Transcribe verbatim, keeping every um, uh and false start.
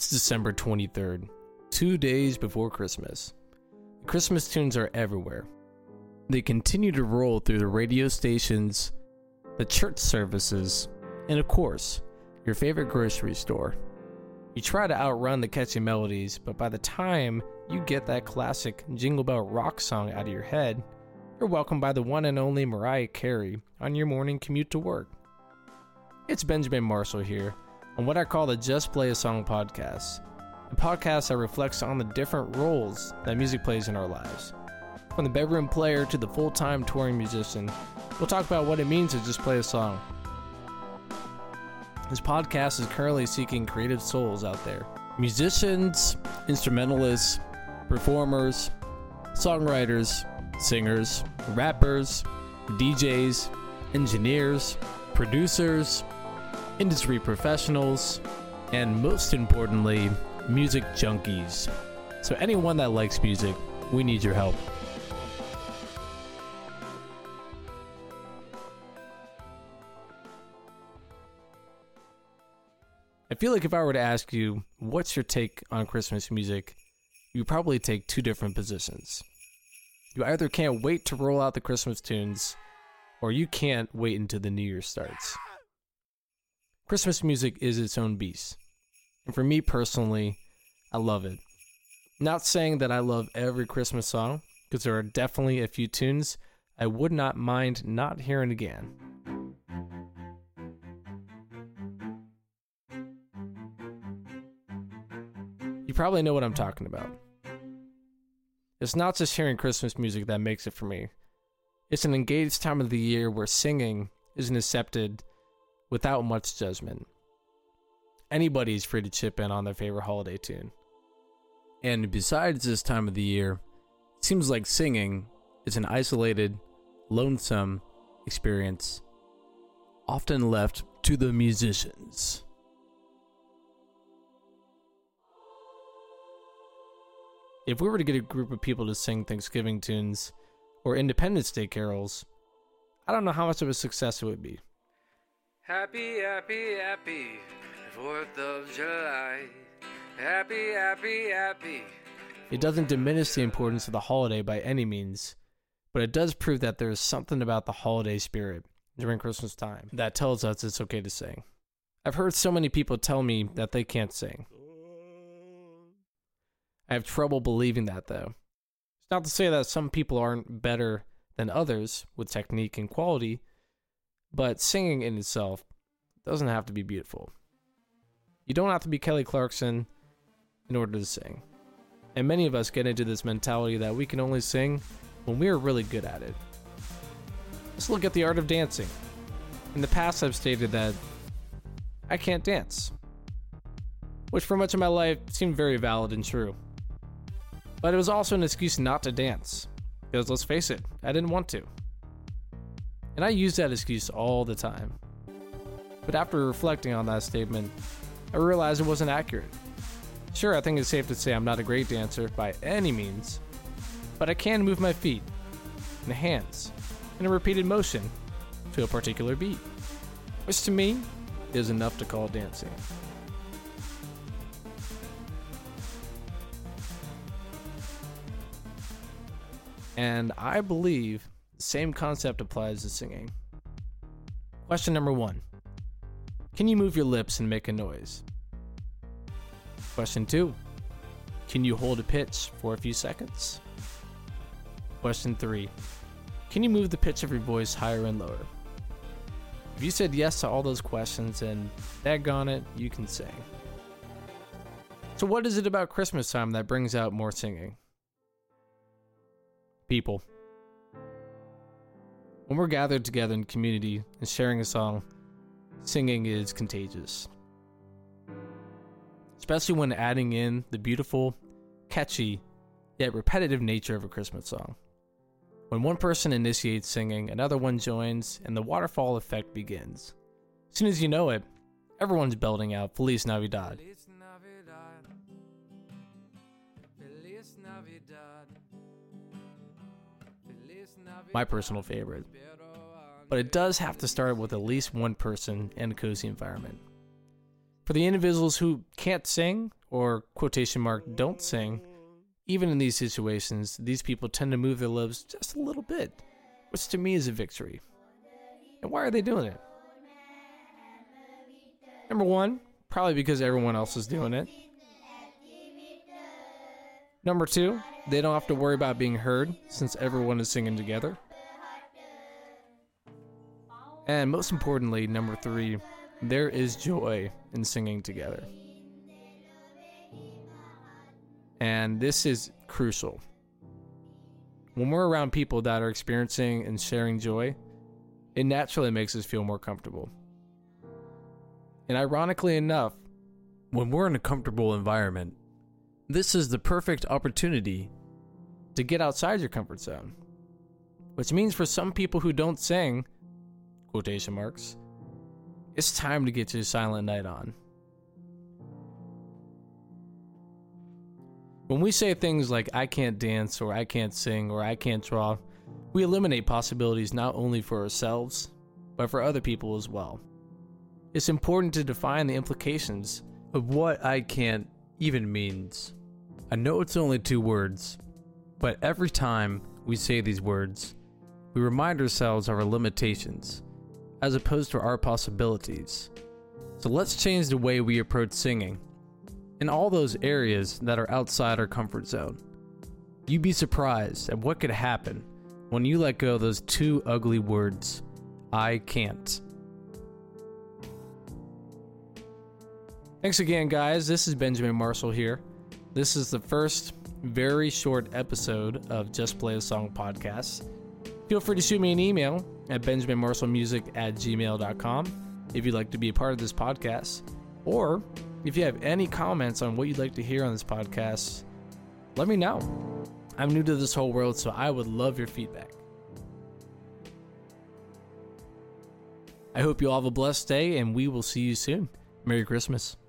It's December twenty-third, two days before Christmas. Christmas tunes are everywhere. They continue to roll through the radio stations, the church services, and of course, your favorite grocery store. You try to outrun the catchy melodies, but by the time you get that classic Jingle Bell Rock song out of your head, you're welcomed by the one and only Mariah Carey on your morning commute to work. It's Benjamin Marshall here on what I call the Just Play a Song podcast, a podcast that reflects on the different roles that music plays in our lives. From the bedroom player to the full-time touring musician, we'll talk about what it means to just play a song. This podcast is currently seeking creative souls out there. Musicians, instrumentalists, performers, songwriters, singers, rappers, D Js, engineers, producers, industry professionals, and most importantly, music junkies. So anyone that likes music, we need your help. I feel like if I were to ask you, what's your take on Christmas music, you probably take two different positions. You either can't wait to roll out the Christmas tunes, or you can't wait until the New Year starts. Christmas music is its own beast, and for me personally, I love it. Not saying that I love every Christmas song, because there are definitely a few tunes I would not mind not hearing again. You probably know what I'm talking about. It's not just hearing Christmas music that makes it for me. It's an engaged time of the year where singing isn't accepted without much judgment. Anybody is free to chip in on their favorite holiday tune. And besides this time of the year, it seems like singing is an isolated, lonesome experience, often left to the musicians. If we were to get a group of people to sing Thanksgiving tunes or Independence Day carols, I don't know how much of a success it would be. Happy, happy, happy, fourth of July. Happy, happy, happy. It doesn't diminish the importance of the holiday by any means, but it does prove that there is something about the holiday spirit during Christmas time that tells us it's okay to sing. I've heard so many people tell me that they can't sing. I have trouble believing that, though. It's not to say that some people aren't better than others with technique and quality, but singing in itself doesn't have to be beautiful. You don't have to be Kelly Clarkson in order to sing. And many of us get into this mentality that we can only sing when we are really good at it. Let's look at the art of dancing. In the past, I've stated that I can't dance, which for much of my life seemed very valid and true. But it was also an excuse not to dance, because let's face it, I didn't want to. And I use that excuse all the time. But after reflecting on that statement, I realized it wasn't accurate. Sure, I think it's safe to say I'm not a great dancer by any means, but I can move my feet and hands in a repeated motion to a particular beat, which to me is enough to call dancing. And I believe the same concept applies to singing. Question number one. Can you move your lips and make a noise? Question two. Can you hold a pitch for a few seconds? Question three. Can you move the pitch of your voice higher and lower? If you said yes to all those questions, then daggone it, you can sing. So what is it about Christmas time that brings out more singing? People. When we're gathered together in community and sharing a song, singing is contagious. Especially when adding in the beautiful, catchy, yet repetitive nature of a Christmas song. When one person initiates singing, another one joins, and the waterfall effect begins. As soon as you know it, everyone's belting out Feliz Navidad. Feliz Navidad. Feliz Navidad. Feliz Navidad. My personal favorite. But it does have to start with at least one person and a cozy environment. For For the individuals who can't sing, or quotation mark, don't sing, even in these situations, these people tend to move their lips just a little bit, which to me is a victory. And why are they doing it? Number one, probably because everyone else is doing it. Number two, they don't have to worry about being heard since everyone is singing together. And most importantly, number three, there is joy in singing together. And this is crucial. When we're around people that are experiencing and sharing joy, it naturally makes us feel more comfortable. And ironically enough, when we're in a comfortable environment, this is the perfect opportunity to get outside your comfort zone. Which means for some people who don't sing, quotation marks, it's time to get your silent night on. When we say things like, I can't dance, or I can't sing, or I can't draw, we eliminate possibilities not only for ourselves, but for other people as well. It's important to define the implications of what I can't even means. I know it's only two words, but every time we say these words, we remind ourselves of our limitations, as opposed to our possibilities. So let's change the way we approach singing in all those areas that are outside our comfort zone. You'd be surprised at what could happen when you let go of those two ugly words, I can't. Thanks again, guys. This is Benjamin Marshall here. This is the first very short episode of Just Play a Song podcast. Feel free to shoot me an email at benjamin marshall music at gmail dot com if you'd like to be a part of this podcast. Or if you have any comments on what you'd like to hear on this podcast, let me know. I'm new to this whole world, so I would love your feedback. I hope you all have a blessed day, and we will see you soon. Merry Christmas.